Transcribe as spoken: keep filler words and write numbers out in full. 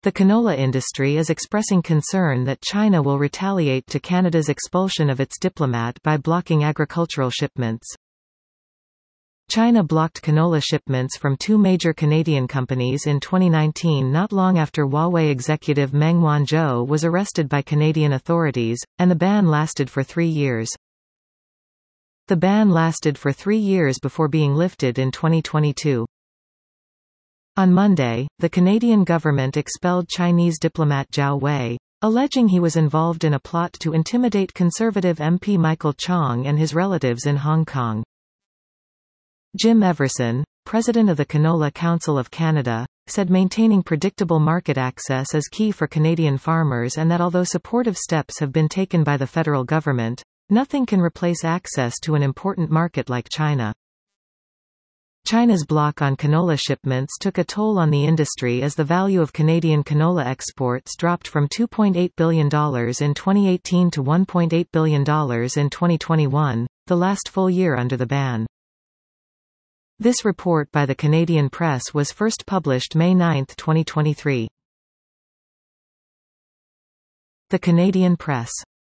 The canola industry is expressing concern that China will retaliate to Canada's expulsion of its diplomat by blocking agricultural shipments. China blocked canola shipments from two major Canadian companies in twenty nineteen, not long after Huawei executive Meng Wanzhou was arrested by Canadian authorities, and the ban lasted for three years. The ban lasted for three years before being lifted in twenty twenty-two. On Monday, the Canadian government expelled Chinese diplomat Zhao Wei, alleging he was involved in a plot to intimidate Conservative M P Michael Chong and his relatives in Hong Kong. Jim Everson, president of the Canola Council of Canada, said maintaining predictable market access is key for Canadian farmers and that although supportive steps have been taken by the federal government, nothing can replace access to an important market like China. China's block on canola shipments took a toll on the industry as the value of Canadian canola exports dropped from two point eight billion dollars in twenty eighteen to one point eight billion dollars in twenty twenty-one, the last full year under the ban. This report by the Canadian Press was first published May ninth twenty twenty-three. The Canadian Press